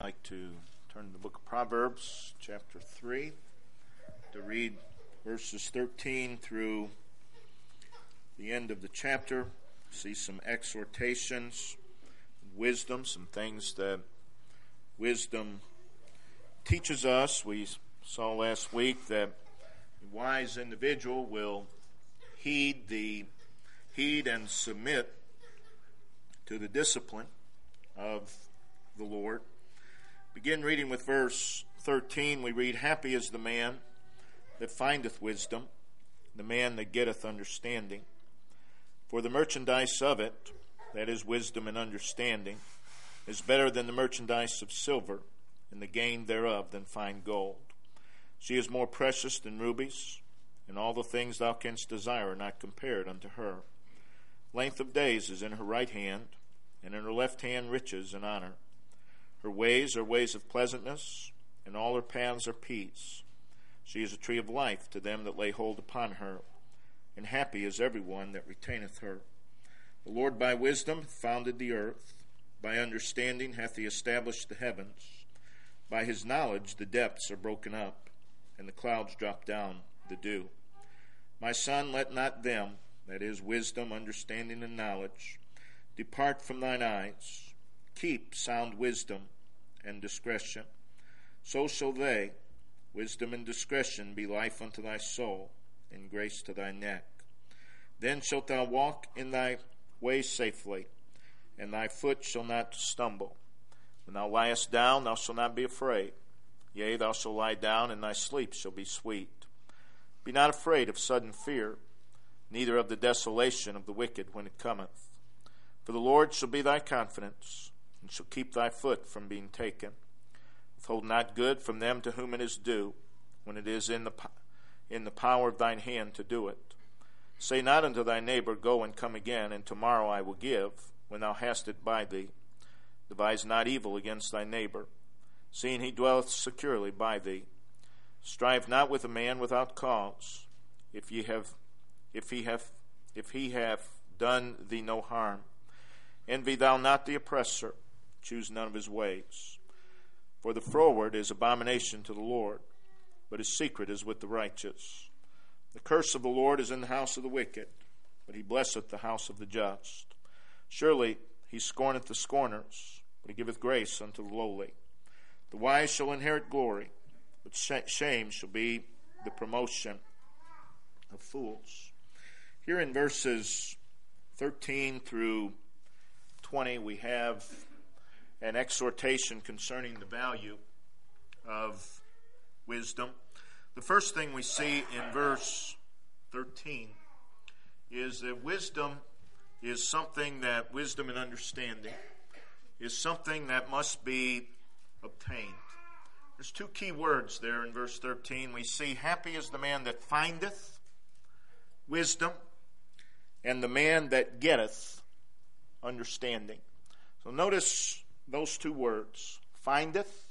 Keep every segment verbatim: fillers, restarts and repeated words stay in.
like to turn to the book of Proverbs, chapter three, to read verses thirteen through the end of the chapter. See some exhortations, wisdom, some things that wisdom teaches us. We saw last week that a wise individual will heed the heed and submit to the discipline of the Lord. Begin reading with verse thirteen. We read, "Happy is the man that findeth wisdom, the man that getteth understanding. For the merchandise of it, that is wisdom and understanding, is better than the merchandise of silver, and the gain thereof than fine gold. She is more precious than rubies, and all the things thou canst desire are not compared unto her. Length of days is in her right hand, and in her left hand riches and honor. Her ways are ways of pleasantness, and all her paths are peace. She is a tree of life to them that lay hold upon her, and happy is every one that retaineth her. The Lord by wisdom hath founded the earth, by understanding hath he established the heavens. By his knowledge the depths are broken up, and the clouds drop down the dew. My son, let not them, that is wisdom, understanding, and knowledge, depart from thine eyes. Keep sound wisdom and discretion. So shall they, wisdom and discretion, be life unto thy soul, and grace to thy neck. Then shalt thou walk in thy way safely, and thy foot shall not stumble. When thou liest down, thou shalt not be afraid. Yea, thou shalt lie down, and thy sleep shall be sweet. Be not afraid of sudden fear, neither of the desolation of the wicked when it cometh. For the Lord shall be thy confidence, and shall keep thy foot from being taken. Withhold not good from them to whom it is due, when it is in the in the power of thine hand to do it. Say not unto thy neighbor, Go and come again, and tomorrow I will give, when thou hast it by thee. Devise not evil against thy neighbor, seeing he dwelleth securely by thee. Strive not with a man without cause, if ye have if he have if he have done thee no harm. Envy thou not the oppressor, choose none of his ways. For the froward is abomination to the Lord, but his secret is with the righteous. The curse of the Lord is in the house of the wicked, but he blesseth the house of the just. Surely he scorneth the scorners, but he giveth grace unto the lowly. The wise shall inherit glory, but shame shall be the promotion of fools." Here in verses thirteen through twenty, we have an exhortation concerning the value of wisdom. The first thing we see in verse thirteen is that wisdom is something that, wisdom and understanding, is something that must be obtained. There's two key words there in verse thirteen. We see, happy is the man that findeth wisdom, and the man that getteth understanding. So notice those two words, findeth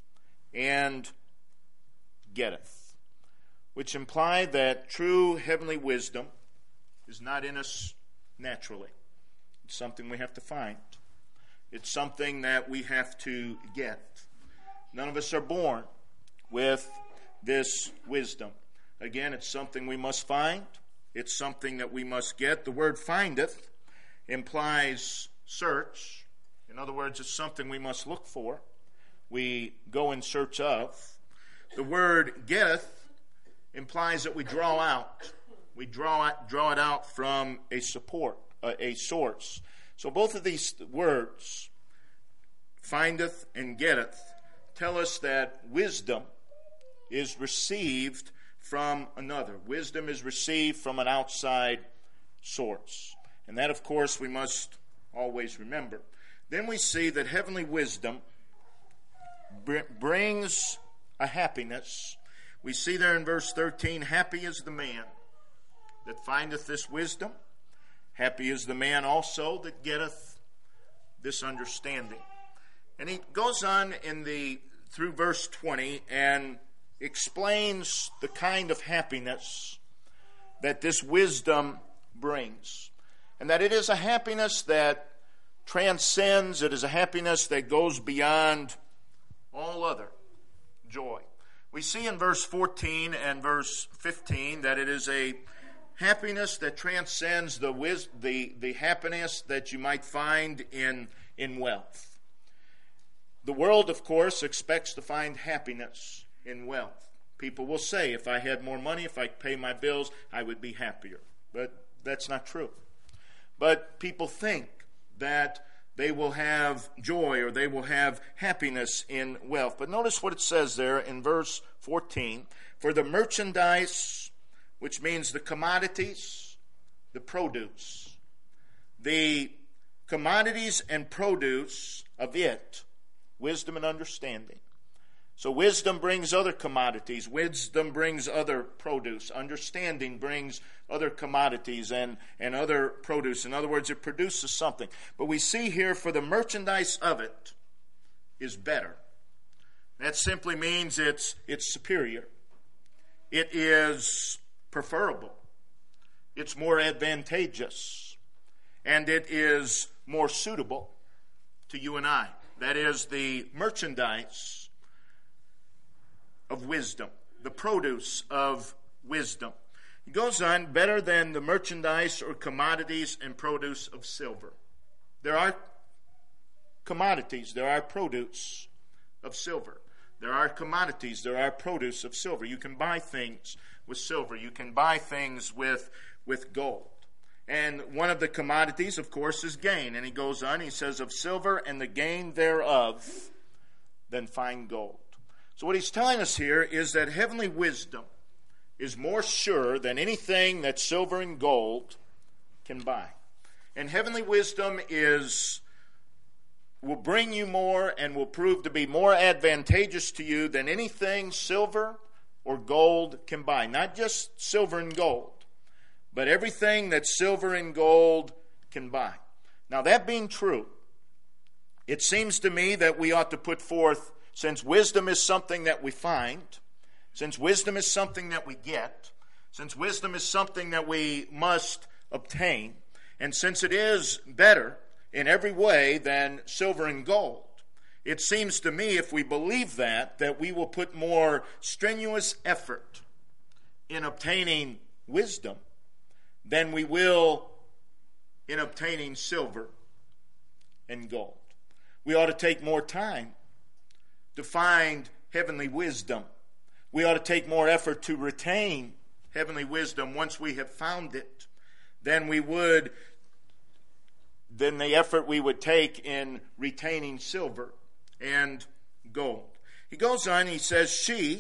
and getteth, which imply that true heavenly wisdom is not in us naturally. It's something we have to find. It's something that we have to get. None of us are born with this wisdom. Again, it's something we must find. It's something that we must get. The word findeth implies search. In other words, it's something we must look for. We go in search of. The word getteth implies that we draw out. We draw it, draw it out from a support, a, a source. So both of these words, findeth and getteth, tell us that wisdom is received from another. Wisdom is received from an outside source. And that, of course, we must always remember. Then we see that heavenly wisdom br- brings a happiness. We see there in verse thirteen, happy is the man that findeth this wisdom. Happy is the man also that getteth this understanding. And he goes on in the through verse twenty and explains the kind of happiness that this wisdom brings. And that it is a happiness that transcends, it is a happiness that goes beyond We see in verse fourteen and verse fifteen that it is a happiness that transcends the wis- the, the happiness that you might find in, in wealth. The world, of course, expects to find happiness in wealth. People will say, if I had more money, if I could pay my bills, I would be happier. But that's not true. But people think that they will have joy or they will have happiness in wealth. But notice what it says there in verse fourteen. For the merchandise, which means the commodities, the produce, the commodities and produce of it, wisdom and understanding. So wisdom brings other commodities. Wisdom brings other produce. Understanding brings other commodities and, and other produce. In other words, it produces something. But we see here, for the merchandise of it is better. That simply means it's, it's superior. It is preferable. It's more advantageous. And it is more suitable to you and I. That is the merchandise of wisdom, the produce of wisdom. He goes on, better than the merchandise or commodities and produce of silver. There are commodities, there are produce of silver. There are commodities, there are produce of silver. You can buy things with silver. You can buy things with, with gold. And one of the commodities, of course, is gain. And he goes on, he says, of silver and the gain thereof than fine gold. So what he's telling us here is that heavenly wisdom is more sure than anything that silver and gold can buy. And heavenly wisdom is will bring you more and will prove to be more advantageous to you than anything silver or gold can buy. Not just silver and gold, but everything that silver and gold can buy. Now, that being true, it seems to me that we ought to put forth, since wisdom is something that we find, since wisdom is something that we get, since wisdom is something that we must obtain, and since it is better in every way than silver and gold, it seems to me, if we believe that, that we will put more strenuous effort in obtaining wisdom than we will in obtaining silver and gold. We ought to take more time to find heavenly wisdom. We ought to take more effort to retain heavenly wisdom once we have found it than we would, than the effort we would take in retaining silver and gold. He goes on, he says, she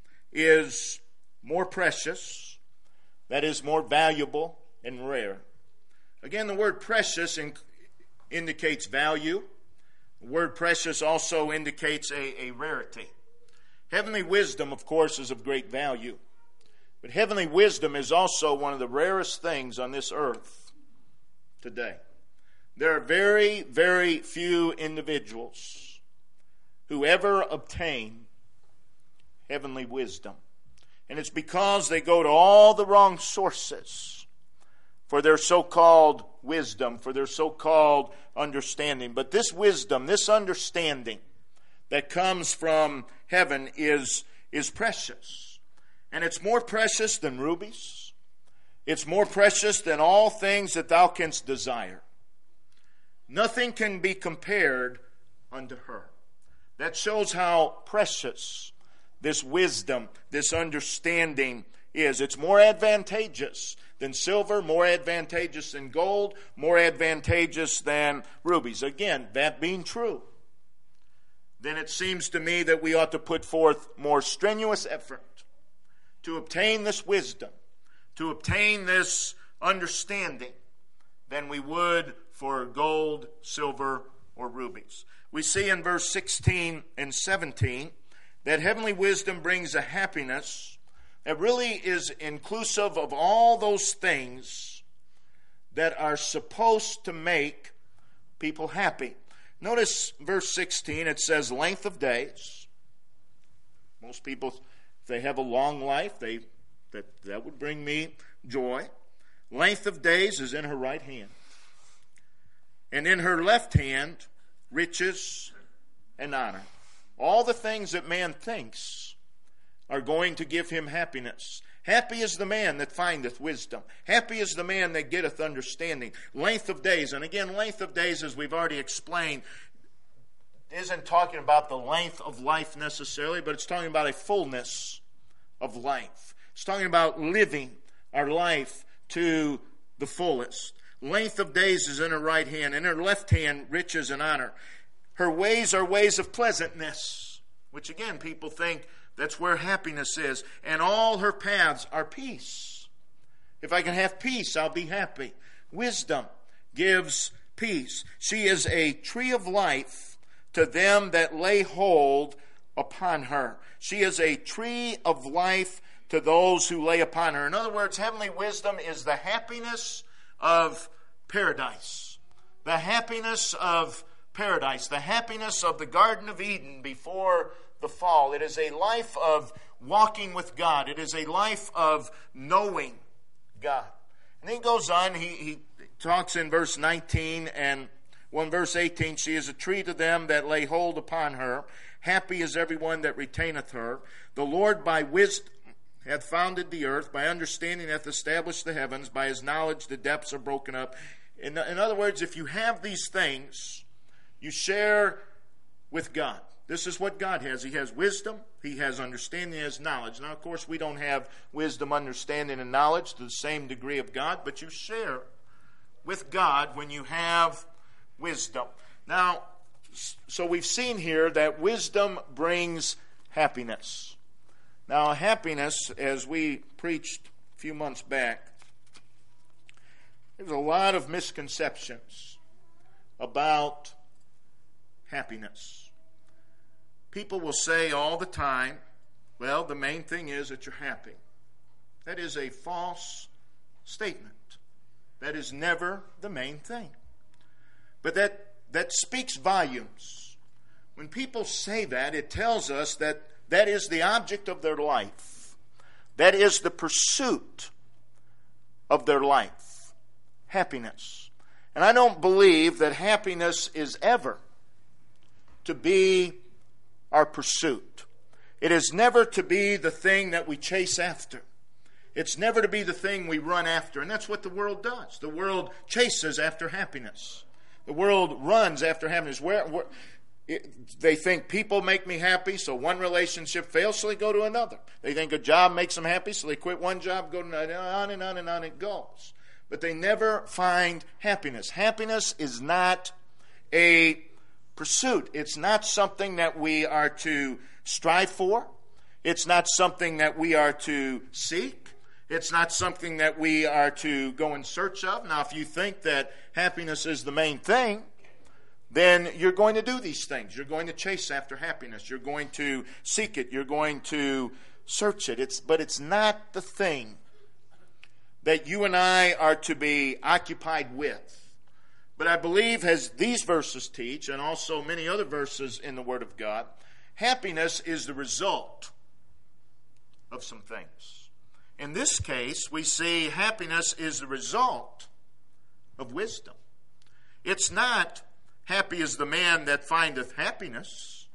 is more precious, that is more valuable and rare. Again, the word precious in, indicates value. The word precious also indicates a, a rarity. Heavenly wisdom, of course, is of great value. But heavenly wisdom is also one of the rarest things on this earth today. There are very, very few individuals who ever obtain heavenly wisdom. And it's because they go to all the wrong sources for their so-called wisdom, for their so-called understanding. But this wisdom, this understanding that comes from heaven is, is precious. And it's more precious than rubies. It's more precious than all things that thou canst desire. Nothing can be compared unto her. That shows how precious this wisdom, this understanding is. It's more advantageous than silver, more advantageous than gold, more advantageous than rubies. Again, that being true, then it seems to me that we ought to put forth more strenuous effort to obtain this wisdom, to obtain this understanding, than we would for gold, silver, or rubies. We see in verse sixteen and seventeen that heavenly wisdom brings a happiness that really is inclusive of all those things that are supposed to make people happy. Notice verse sixteen, it says length of days. Most people, if they have a long life, they that, that would bring me joy. Length of days is in her right hand. And in her left hand, riches and honor. All the things that man thinks are going to give him happiness. Happy is the man that findeth wisdom. Happy is the man that getteth understanding. Length of days. And again, length of days, as we've already explained, isn't talking about the length of life necessarily, but it's talking about a fullness of life. It's talking about living our life to the fullest. Length of days is in her right hand, in her left hand riches and honor. Her ways are ways of pleasantness, which again people think that's where happiness is. And all her paths are peace. If I can have peace, I'll be happy. Wisdom gives peace. She is a tree of life to them that lay hold upon her. She is a tree of life to those who lay upon her. In other words, heavenly wisdom is the happiness of paradise. The happiness of paradise. The happiness of the Garden of Eden before the fall. It is a life of walking with God. It is a life of knowing God. And then he goes on, he, he talks in verse nineteen and well, in verse eighteen, she is a tree to them that lay hold upon her. Happy is everyone that retaineth her. The Lord by wisdom hath founded the earth, by understanding hath established the heavens, by his knowledge the depths are broken up. In, in other words, if you have these things, you share with God. This is what God has. He has wisdom, he has understanding, he has knowledge. Now, of course, we don't have wisdom, understanding, and knowledge to the same degree of God, but you share with God when you have wisdom. Now, so we've seen here that wisdom brings happiness. Now, happiness, as we preached a few months back, there's a lot of misconceptions about happiness. People will say all the time, well, the main thing is that you're happy. That is a false statement. That is never the main thing. But that, that speaks volumes. When people say that, it tells us that that is the object of their life. That is the pursuit of their life. Happiness. And I don't believe that happiness is ever to be our pursuit. It is never to be the thing that we chase after. It's never to be the thing we run after. And that's what the world does. The world chases after happiness. The world runs after happiness. Where, where it, they think people make me happy, so one relationship fails, so they go to another. They think a job makes them happy, so they quit one job, go to on and on and on it goes. But they never find happiness. Happiness is not a pursuit. It's not something that we are to strive for. It's not something that we are to seek. It's not something that we are to go in search of. Now, if you think that happiness is the main thing, then you're going to do these things. You're going to chase after happiness. You're going to seek it. You're going to search it. It's, but it's not the thing that you and I are to be occupied with. But I believe, as these verses teach, and also many other verses in the Word of God, happiness is the result of some things. In this case, we see happiness is the result of wisdom. It's not happy is the man that findeth happiness.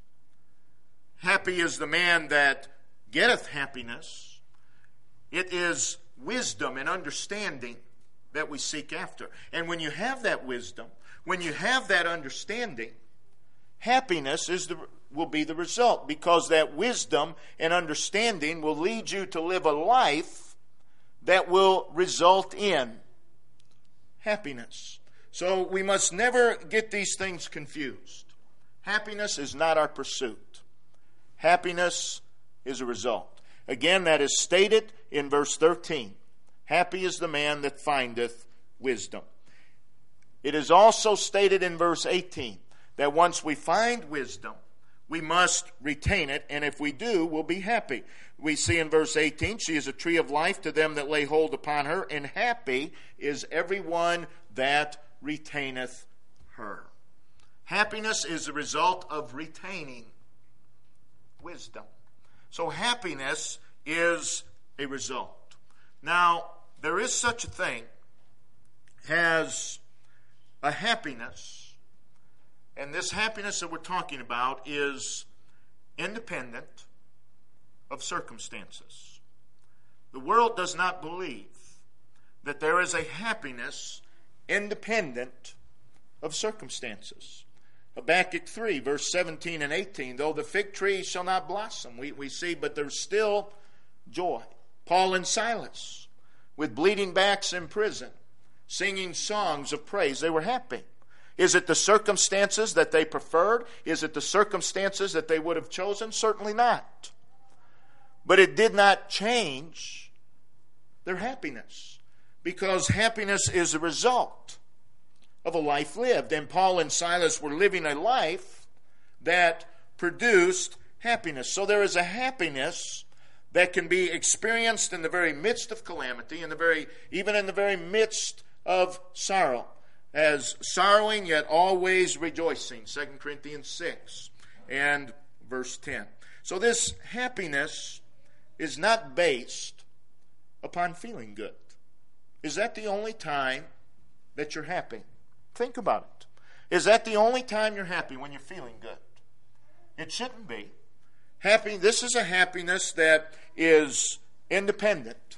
Happy is the man that getteth happiness. It is wisdom and understanding that we seek after. And when you have that wisdom, when you have that understanding, happiness is the, will be the result, because that wisdom and understanding will lead you to live a life that will result in happiness. So we must never get these things confused. Happiness is not our pursuit. Happiness is a result. Again, that is stated in verse thirteen. Happy is the man that findeth wisdom. It is also stated in verse eighteen that once we find wisdom, we must retain it, and if we do, we'll be happy. We see in verse eighteen, she is a tree of life to them that lay hold upon her, and happy is everyone that retaineth her. Happiness is the result of retaining wisdom. So happiness is a result. Now, there is such a thing as a happiness, and this happiness that we're talking about is independent of circumstances. The world does not believe that there is a happiness independent of circumstances. Habakkuk three, verse seventeen and eighteen, though the fig tree shall not blossom, we, we see, but there's still joy. Paul and Silas, with bleeding backs in prison, singing songs of praise, they were happy. Is it the circumstances that they preferred? Is it the circumstances that they would have chosen? Certainly not. But it did not change their happiness, because happiness is a result of a life lived. And Paul and Silas were living a life that produced happiness. So there is a happiness that can be experienced in the very midst of calamity, in the very, even in the very midst of sorrow. As sorrowing yet always rejoicing, Second Corinthians six and verse ten. So this happiness is not based upon feeling good. Is that the only time that you're happy? Think about it. Is that the only time you're happy, when you're feeling good? It shouldn't be. Happy. This is a happiness that is independent.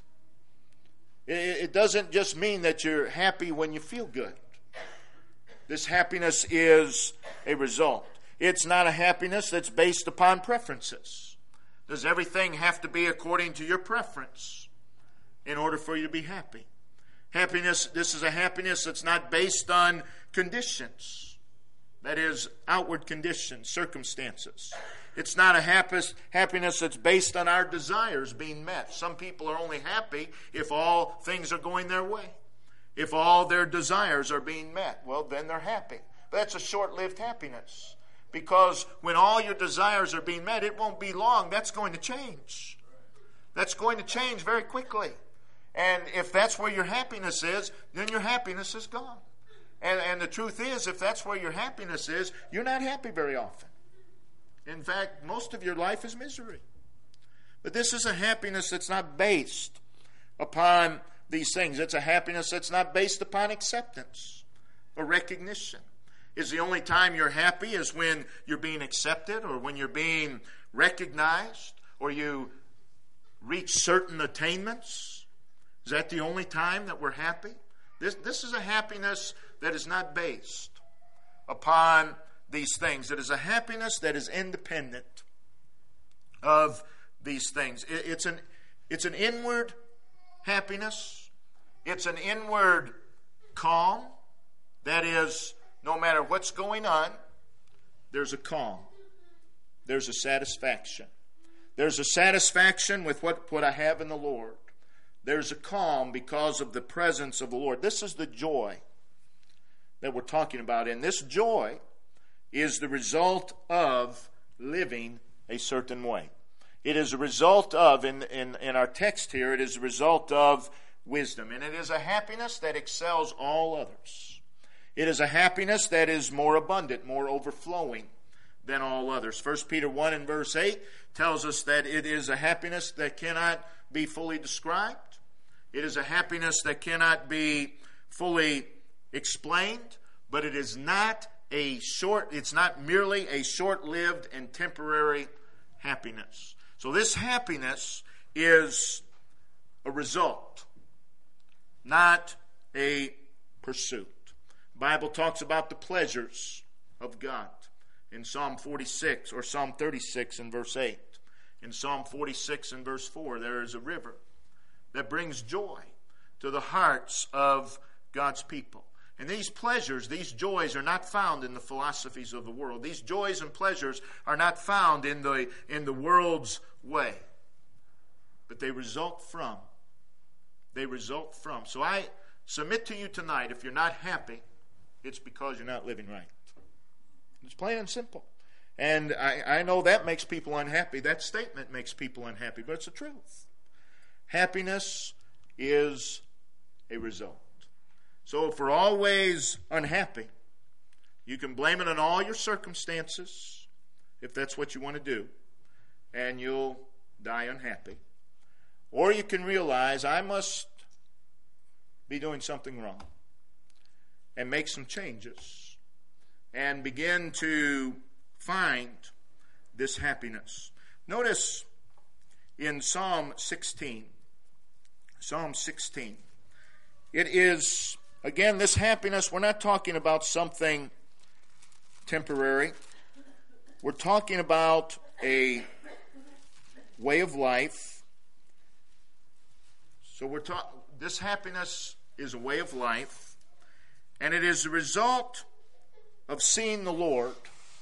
It doesn't just mean that you're happy when you feel good. This happiness is a result. It's not a happiness that's based upon preferences. Does everything have to be according to your preference in order for you to be happy? Happiness, this is a happiness that's not based on conditions. That is, outward conditions, circumstances. It's not a happiness that's based on our desires being met. Some people are only happy if all things are going their way. If all their desires are being met, well, then they're happy. But that's a short-lived happiness. Because when all your desires are being met, it won't be long. That's going to change. That's going to change very quickly. And if that's where your happiness is, then your happiness is gone. And, and the truth is, if that's where your happiness is, you're not happy very often. In fact, most of your life is misery. But this is a happiness that's not based upon these things. It's a happiness that's not based upon acceptance or recognition. Is the only time you're happy is when you're being accepted, or when you're being recognized, or you reach certain attainments? Is that the only time that we're happy? This, this is a happiness that is not based upon these things. It is a happiness that is independent of these things. It, it's an, it's an inward happiness. It's an inward calm. That is, no matter what's going on, there's a calm. There's a satisfaction. There's a satisfaction with what, what I have in the Lord. There's a calm because of the presence of the Lord. This is the joy that we're talking about. And this joy is the result of living a certain way. It is a result of, in, in, in our text here, it is a result of wisdom. And it is a happiness that excels all others. It is a happiness that is more abundant, more overflowing than all others. First Peter one and verse eight tells us that it is a happiness that cannot be fully described. It is a happiness that cannot be fully explained, but it is not a short, it's not merely a short-lived and temporary happiness. So this happiness is a result, not a pursuit. The Bible talks about the pleasures of God in Psalm forty-six, or Psalm thirty-six in verse eight. In Psalm forty-six and verse four, there is a river that brings joy to the hearts of God's people. And these pleasures, these joys are not found in the philosophies of the world. These joys and pleasures are not found in the, in the world's way. But they result from. They result from. So I submit to you tonight, if you're not happy, it's because you're not living right. It's plain and simple. And I, I know that makes people unhappy. That statement makes people unhappy, but it's the truth. Happiness is a result. So if we're always unhappy, you can blame it on all your circumstances, if that's what you want to do, and you'll die unhappy. Or you can realize, I must be doing something wrong, and make some changes, and begin to find this happiness. Notice in Psalm sixteen. Psalm sixteen. It is, again, this happiness, we're not talking about something temporary. We're talking about a way of life. So we're talking, this happiness is a way of life, and it is a result of seeing the Lord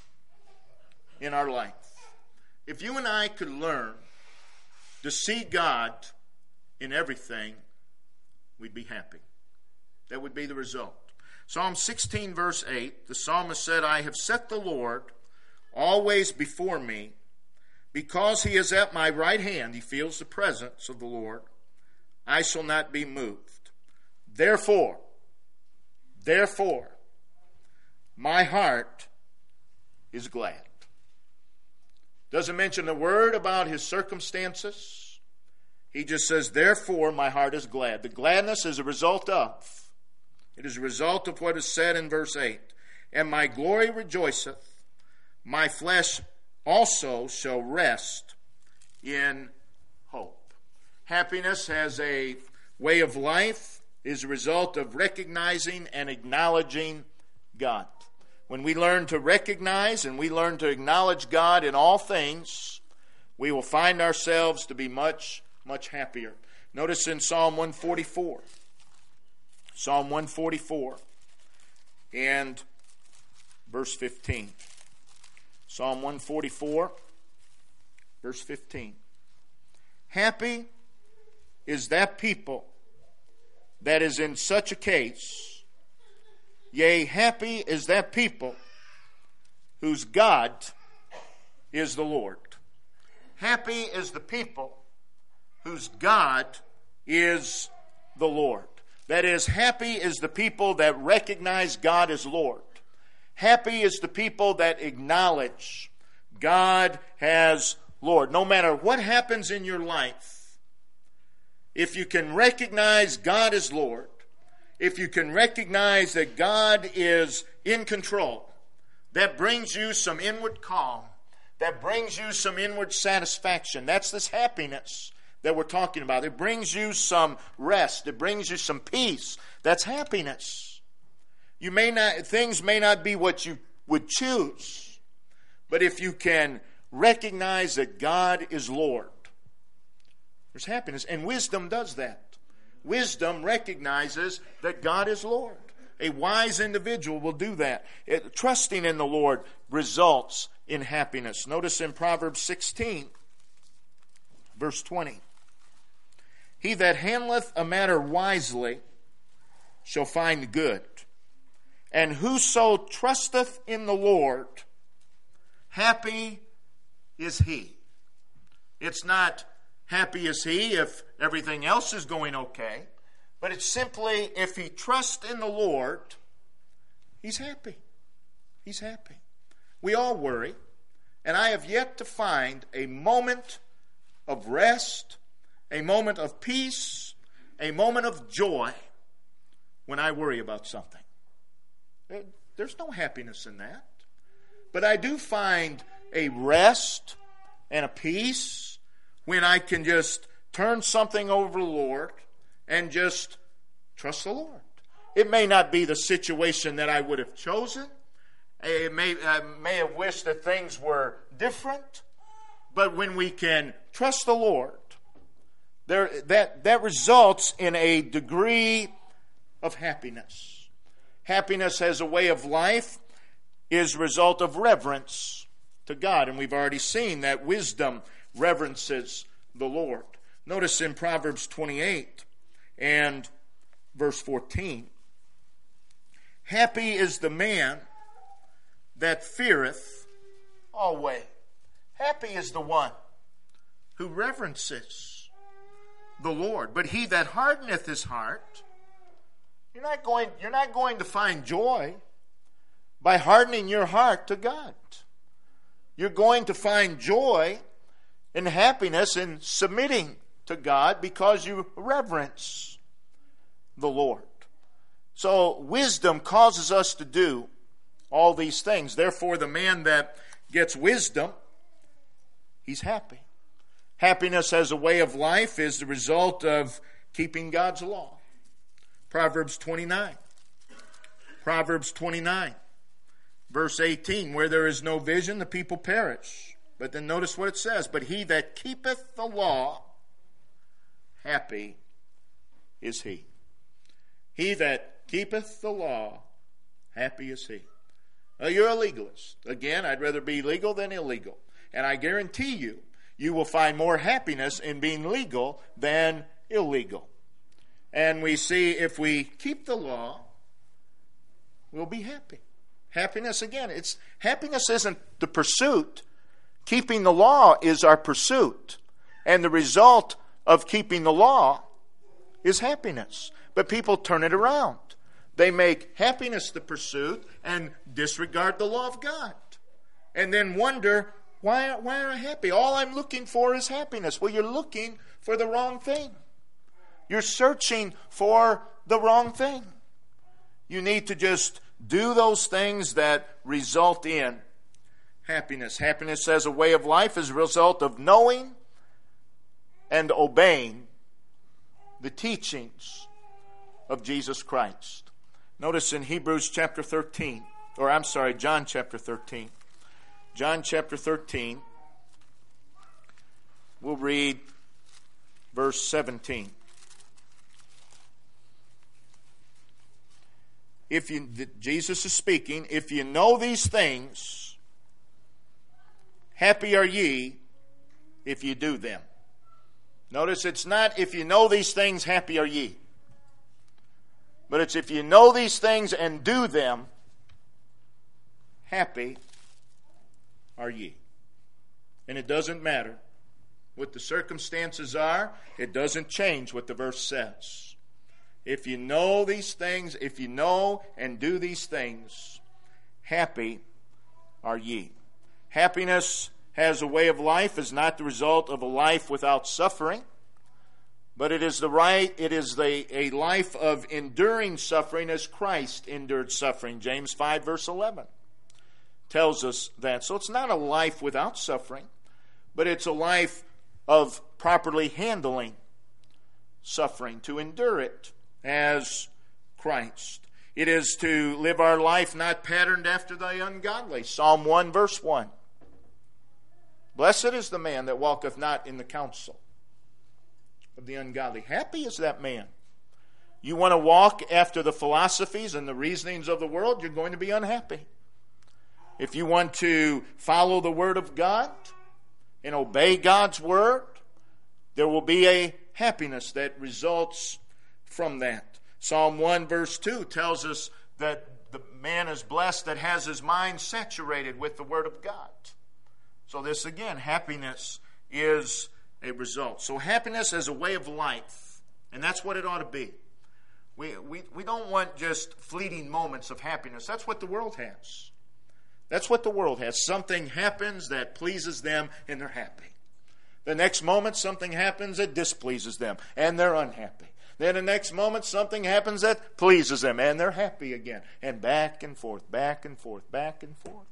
in our life. If you and I could learn to see God in everything, we'd be happy. That would be the result. Psalm sixteen, verse eight, the psalmist said, I have set the Lord always before me. Because he is at my right hand, he feels the presence of the Lord, I shall not be moved. Therefore, therefore, my heart is glad. Doesn't mention a word about his circumstances. He just says, therefore, my heart is glad. The gladness is a result of. It is a result of what is said in verse eight. And my glory rejoiceth, my flesh also shall rest in hope. Happiness as a way of life is a result of recognizing and acknowledging God. When we learn to recognize and we learn to acknowledge God in all things, we will find ourselves to be much, much happier. Notice in Psalm one forty-four. Psalm one forty-four and verse fifteen. Psalm one forty-four, verse fifteen. Happy is that people that is in such a case. Yea, happy is that people whose God is the Lord. Happy is the people whose God is the Lord. That is, happy is the people that recognize God as Lord. Happy is the people that acknowledge God as Lord. No matter what happens in your life, if you can recognize God as Lord, if you can recognize that God is in control, that brings you some inward calm, that brings you some inward satisfaction. That's this happiness that we're talking about. It brings you some rest. It brings you some peace. That's happiness. You may not, things may not be what you would choose, but if you can recognize that God is Lord, there's happiness. And wisdom does that. Wisdom recognizes that God is Lord. A wise individual will do that. It, trusting in the Lord results in happiness. Notice in Proverbs sixteen, verse twenty. He that handleth a matter wisely shall find good. And whoso trusteth in the Lord, happy is he. It's not happy is he if everything else is going okay, but it's simply if he trusts in the Lord, he's happy. He's happy. We all worry, and I have yet to find a moment of rest, a moment of peace, a moment of joy when I worry about something. There's no happiness in that. But I do find a rest and a peace when I can just turn something over to the Lord and just trust the Lord. It may not be the situation that I would have chosen. I may, I may have wished that things were different. But when we can trust the Lord, there, that, that results in a degree of happiness. Happiness as a way of life is a result of reverence to God. And we've already seen that wisdom reverences the Lord. Notice in Proverbs twenty-eight and verse fourteen. Happy is the man that feareth always. Happy is the one who reverences the Lord. But he that hardeneth his heart, You're not going, you're not going to find joy by hardening your heart to God. You're going to find joy and happiness in submitting to God because you reverence the Lord. So wisdom causes us to do all these things. Therefore, the man that gets wisdom, he's happy. Happiness as a way of life is the result of keeping God's law. Proverbs twenty-nine. Proverbs twenty-nine, verse eighteen. Where there is no vision, the people perish. But then notice what it says. But he that keepeth the law, happy is he. He that keepeth the law, happy is he. Now, you're a legalist. Again, I'd rather be legal than illegal. And I guarantee you, you will find more happiness in being legal than illegal. And we see if we keep the law, we'll be happy. Happiness, again, it's happiness isn't the pursuit. Keeping the law is our pursuit. And the result of keeping the law is happiness. But people turn it around. They make happiness the pursuit and disregard the law of God. And then wonder, why, why am I happy? All I'm looking for is happiness. Well, you're looking for the wrong thing. You're searching for the wrong thing. You need to just do those things that result in happiness. Happiness as a way of life is a result of knowing and obeying the teachings of Jesus Christ. Notice in Hebrews chapter thirteen, or I'm sorry, John chapter thirteen. John chapter thirteen, we'll read verse seventeen. If you, Jesus is speaking, if you know these things, happy are ye if you do them. Notice it's not if you know these things, happy are ye. But it's if you know these things and do them, happy are ye. And it doesn't matter what the circumstances are. It doesn't change what the verse says. If you know these things, if you know and do these things, happy are ye. Happiness as a way of life is not the result of a life without suffering, but it is the right, it is the, a life of enduring suffering as Christ endured suffering. James five verse eleven tells us that. So it's not a life without suffering, but it's a life of properly handling suffering, to endure it as Christ. It is to live our life not patterned after the ungodly. Psalm one verse one. Blessed is the man that walketh not in the counsel of the ungodly. Happy is that man. You want to walk after the philosophies and the reasonings of the world, you're going to be unhappy. If you want to follow the Word of God and obey God's Word, there will be a happiness that results from that. Psalm one verse two tells us that the man is blessed that has his mind saturated with the Word of God. So this again, happiness is a result. So happiness as a way of life, and that's what it ought to be. We, we, we don't want just fleeting moments of happiness. That's what the world has. That's what the world has. Something happens that pleases them and they're happy. The next moment something happens that displeases them and they're unhappy. Then the next moment something happens that pleases them and they're happy again. And back and forth, back and forth, back and forth.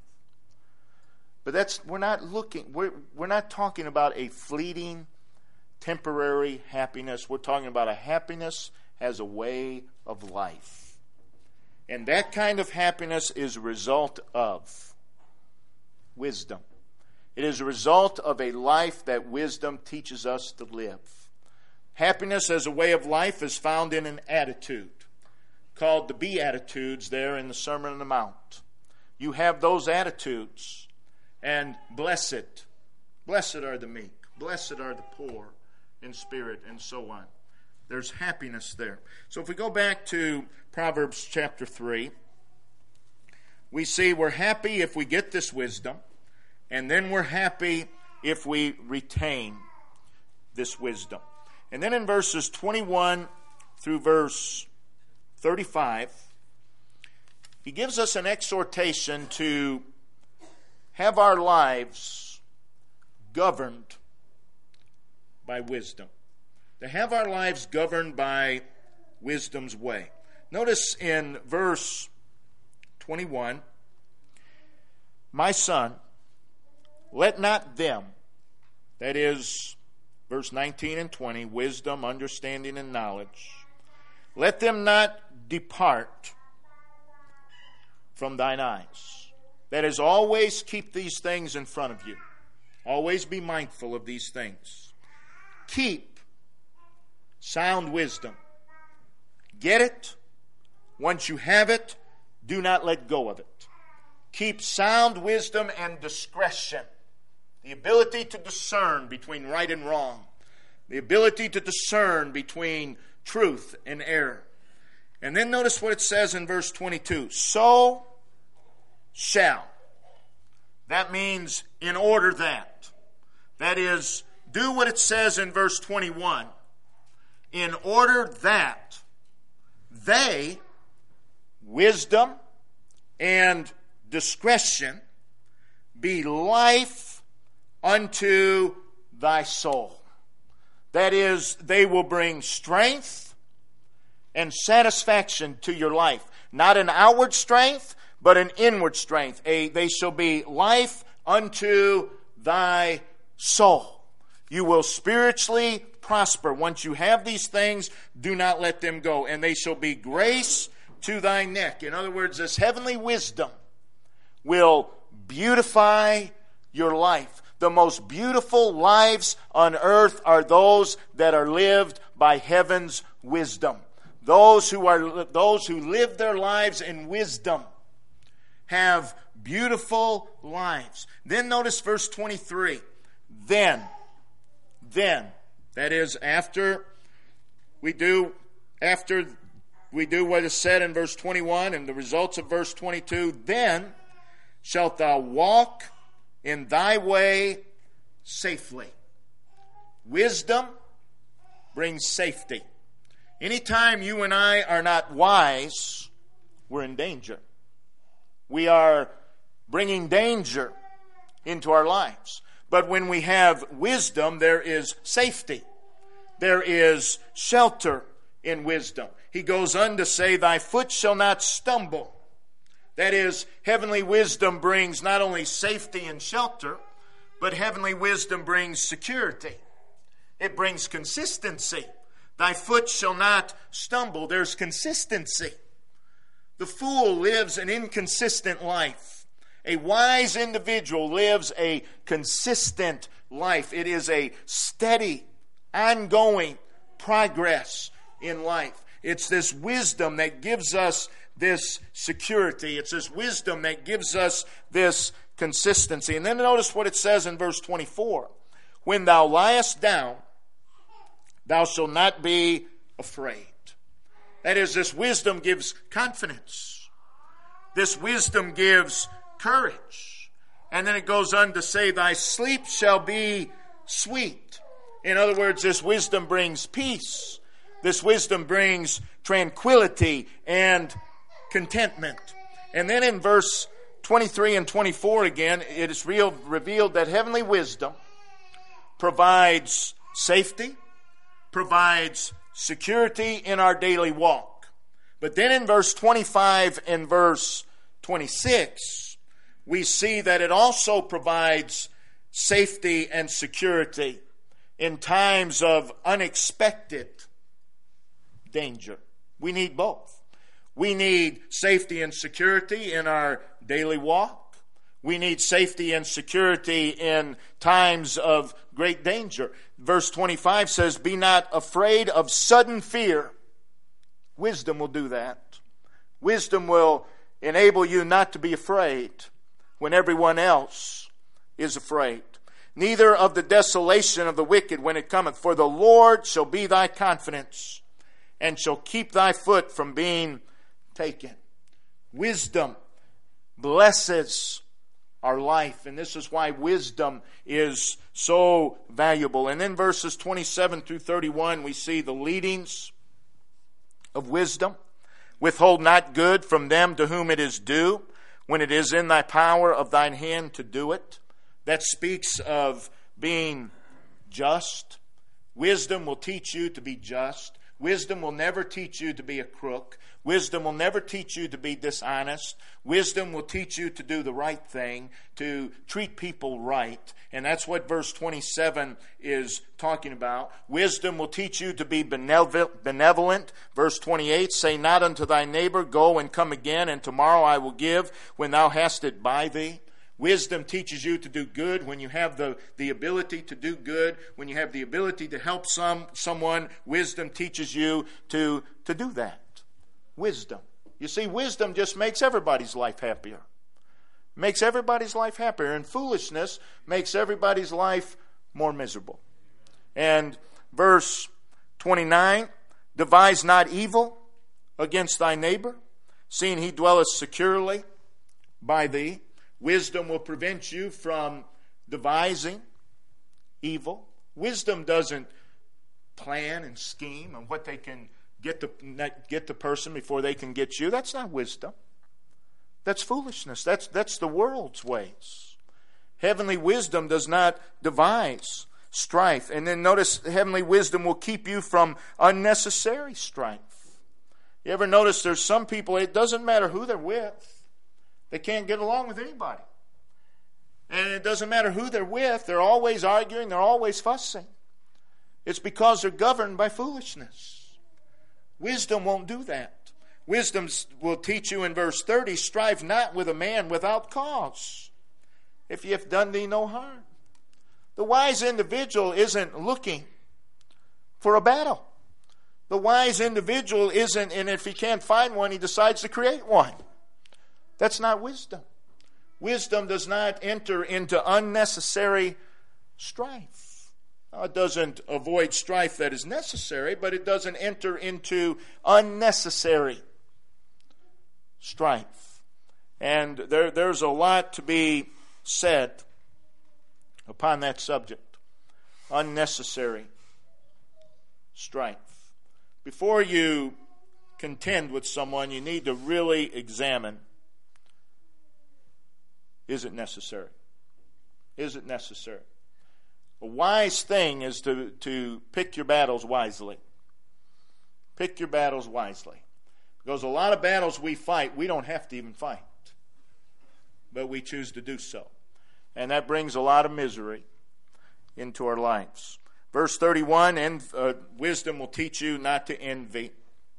But that's we're not looking we're we're not talking about a fleeting, temporary happiness. We're talking about a happiness as a way of life. And that kind of happiness is a result of wisdom. It is a result of a life that wisdom teaches us to live. Happiness as a way of life is found in an attitude called the Beatitudes there in the Sermon on the Mount. You have those attitudes, and blessed, blessed are the meek, blessed are the poor in spirit, and so on. There's happiness there. So if we go back to Proverbs chapter three, we see we're happy if we get this wisdom, and then we're happy if we retain this wisdom. And then in verses twenty-one through verse thirty-five, he gives us an exhortation to have our lives governed by wisdom. To have our lives governed by wisdom's way. Notice in verse twenty-one, my son, let not them, that is, verse nineteen and twenty, wisdom, understanding, and knowledge. Let them not depart from thine eyes. That is, always keep these things in front of you. Always be mindful of these things. Keep sound wisdom. Get it. Once you have it, do not let go of it. Keep sound wisdom and discretion. The ability to discern between right and wrong. The ability to discern between truth and error. And then notice what it says in verse twenty-two. So shall. That means in order that. That is, do what it says in verse twenty-one. In order that they, wisdom and discretion, be life unto thy soul. That is, they will bring strength and satisfaction to your life. Not an outward strength, but an inward strength. A, they shall be life unto thy soul. You will spiritually prosper. Once you have these things, do not let them go. And they shall be grace to thy neck. In other words, this heavenly wisdom will beautify your life. The most beautiful lives on earth are those that are lived by heaven's wisdom. Those who are those who live their lives in wisdom have beautiful lives. Then notice verse twenty-three. Then, then, that is after we do after we do what is said in verse twenty-one and the results of verse twenty-two, then shalt thou walk in thy way safely. Wisdom brings safety. Anytime you and I are not wise, we're in danger. We are bringing danger into our lives. But when we have wisdom, there is safety. There is shelter in wisdom. He goes on to say, thy foot shall not stumble. That is, heavenly wisdom brings not only safety and shelter, but heavenly wisdom brings security. It brings consistency. Thy foot shall not stumble. There's consistency. The fool lives an inconsistent life. A wise individual lives a consistent life. It is a steady, ongoing progress in life. It's this wisdom that gives us this security. It's this wisdom that gives us this consistency. And then notice what it says in verse twenty-four. When thou liest down, thou shalt not be afraid. That is, this wisdom gives confidence. This wisdom gives courage. And then it goes on to say, thy sleep shall be sweet. In other words, this wisdom brings peace. This wisdom brings tranquility and contentment. And then in verse twenty-three and twenty-four again, it is real, revealed that heavenly wisdom provides safety, provides security in our daily walk. But then in verse twenty-five and verse twenty-six, we see that it also provides safety and security in times of unexpected danger. We need both. We need safety and security in our daily walk. We need safety and security in times of great danger. Verse twenty-five says, be not afraid of sudden fear. Wisdom will do that. Wisdom will enable you not to be afraid when everyone else is afraid. Neither of the desolation of the wicked when it cometh, for the Lord shall be thy confidence, and shall keep thy foot from being taken. Wisdom blesses our life, and this is why wisdom is so valuable. And then verses twenty-seven through thirty-one, we see the leadings of wisdom. Withhold not good from them to whom it is due, when it is in thy power of thine hand to do it. That speaks of being just. Wisdom will teach you to be just. Wisdom will never teach you to be a crook. Wisdom will never teach you to be dishonest. Wisdom will teach you to do the right thing, to treat people right. And that's what verse twenty-seven is talking about. Wisdom will teach you to be benevolent. Verse twenty-eight, say not unto thy neighbor, go and come again, and tomorrow I will give when thou hast it by thee. Wisdom teaches you to do good when you have the, the ability to do good. When you have the ability to help some someone, wisdom teaches you to, to do that. Wisdom. You see, wisdom just makes everybody's life happier. Makes everybody's life happier. And foolishness makes everybody's life more miserable. And verse twenty-nine, devise not evil against thy neighbor, seeing he dwelleth securely by thee. Wisdom will prevent you from devising evil. Wisdom doesn't plan and scheme on what they can get the, get the person before they can get you. That's not wisdom. That's foolishness. That's, that's the world's ways. Heavenly wisdom does not devise strife. And then notice, heavenly wisdom will keep you from unnecessary strife. You ever notice there's some people, it doesn't matter who they're with. They can't get along with anybody. And it doesn't matter who they're with. They're always arguing. They're always fussing. It's because they're governed by foolishness. Wisdom won't do that. Wisdom will teach you in verse thirty, strive not with a man without cause, if he hath done thee no harm. The wise individual isn't looking for a battle. The wise individual isn't, and if he can't find one, he decides to create one. That's not wisdom. Wisdom does not enter into unnecessary strife. Now, it doesn't avoid strife that is necessary, but it doesn't enter into unnecessary strife. And there, there's a lot to be said upon that subject. Unnecessary strife. Before you contend with someone, you need to really examine, is it necessary? Is it necessary? A wise thing is to, to pick your battles wisely. Pick your battles wisely. Because a lot of battles we fight, we don't have to even fight. But we choose to do so. And that brings a lot of misery into our lives. Verse thirty-one, and uh, wisdom will teach you not to envy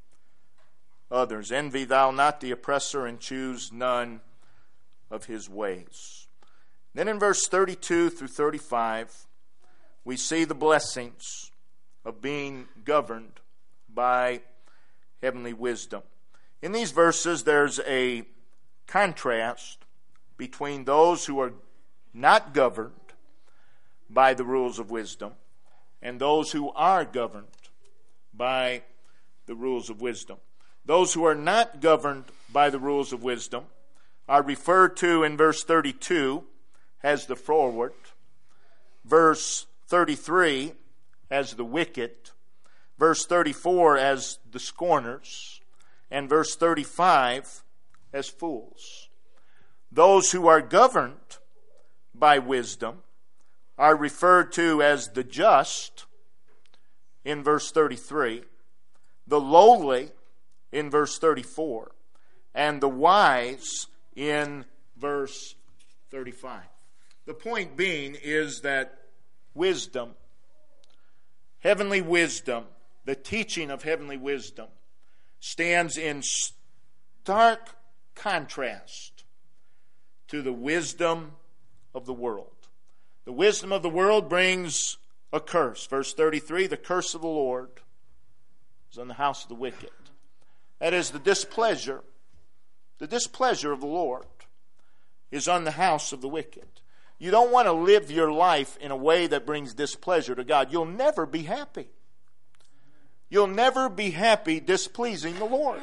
others. Envy thou not the oppressor, and choose none of his ways. Then in verse thirty-two through thirty-five, we see the blessings of being governed by heavenly wisdom. In these verses, there's a contrast between those who are not governed by the rules of wisdom and those who are governed by the rules of wisdom. Those who are not governed by the rules of wisdom are referred to in verse thirty-two as the froward, verse thirty-three as the wicked, verse thirty-four as the scorners, and verse thirty-five as fools. Those who are governed by wisdom are referred to as the just in verse thirty-three, the lowly in verse thirty-four, and the wise in verse thirty-five. The point being is that wisdom, heavenly wisdom, the teaching of heavenly wisdom, stands in stark contrast to the wisdom of the world. The wisdom of the world brings a curse. Verse thirty-three, the curse of the Lord is on the house of the wicked. That is, the displeasure, the displeasure of the Lord is on the house of the wicked. You don't want to live your life in a way that brings displeasure to God. You'll never be happy. You'll never be happy displeasing the Lord.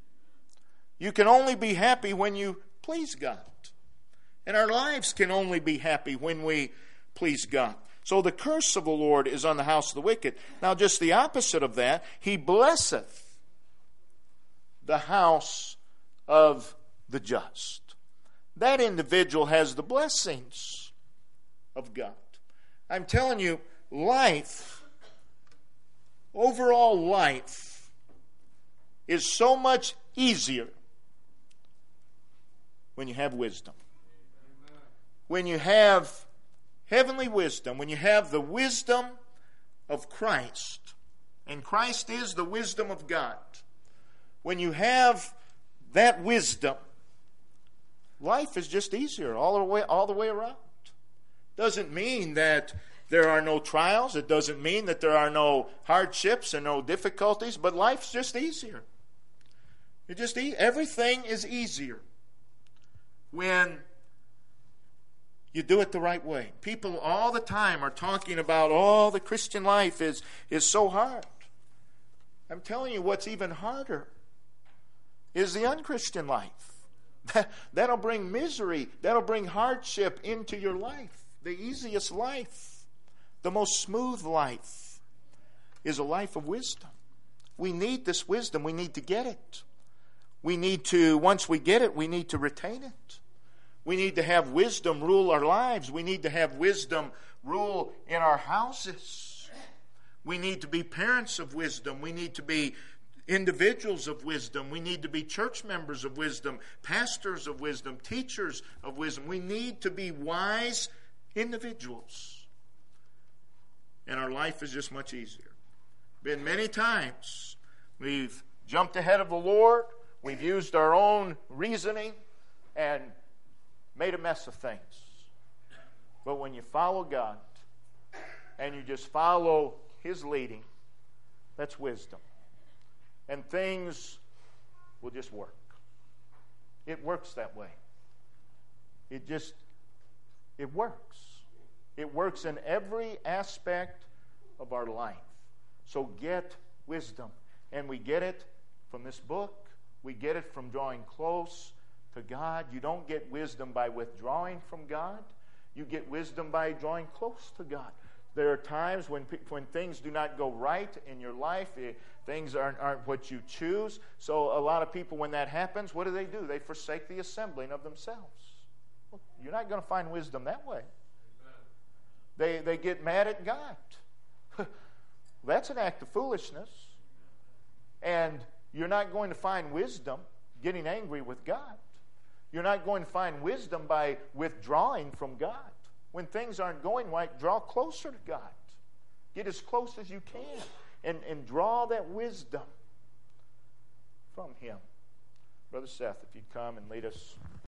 You can only be happy when you please God. And our lives can only be happy when we please God. So the curse of the Lord is on the house of the wicked. Now just the opposite of that, He blesseth the house of the just. That individual has the blessings of God. I'm telling you, life, overall life is so much easier when you have wisdom. When you have heavenly wisdom, when you have the wisdom of Christ, and Christ is the wisdom of God. When you have that wisdom, life is just easier all the way, all the way around. Doesn't mean that there are no trials. It doesn't mean that there are no hardships and no difficulties, but life's just easier. It just e- everything is easier when you do it the right way. People all the time are talking about, oh, the Christian life is, is so hard. I'm telling you, what's even harder is the unchristian life. That, that'll bring misery. That'll bring hardship into your life. The easiest life, the most smooth life, is a life of wisdom. We need this wisdom. We need to get it. We need to, once we get it, we need to retain it. We need to have wisdom rule our lives. We need to have wisdom rule in our houses. We need to be parents of wisdom. We need to be individuals of wisdom. We need to be church members of wisdom, pastors of wisdom, teachers of wisdom. We need to be wise individuals. And our life is just much easier. Been many times we've jumped ahead of the Lord. We've used our own reasoning and made a mess of things. But when you follow God and you just follow His leading, that's wisdom. And things will just work. It works that way. It just, it works. It works in every aspect of our life. So get wisdom. And we get it from this book. We get it from drawing close to God. You don't get wisdom by withdrawing from God. You get wisdom by drawing close to God. There are times when when things do not go right in your life, things aren't, aren't what you choose. So a lot of people, when that happens, what do they do? They forsake the assembling of themselves. Well, you're not going to find wisdom that way. They, they get mad at God. That's an act of foolishness. And you're not going to find wisdom getting angry with God. You're not going to find wisdom by withdrawing from God. When things aren't going right, draw closer to God. Get as close as you can and, and draw that wisdom from Him. Brother Seth, if you'd come and lead us.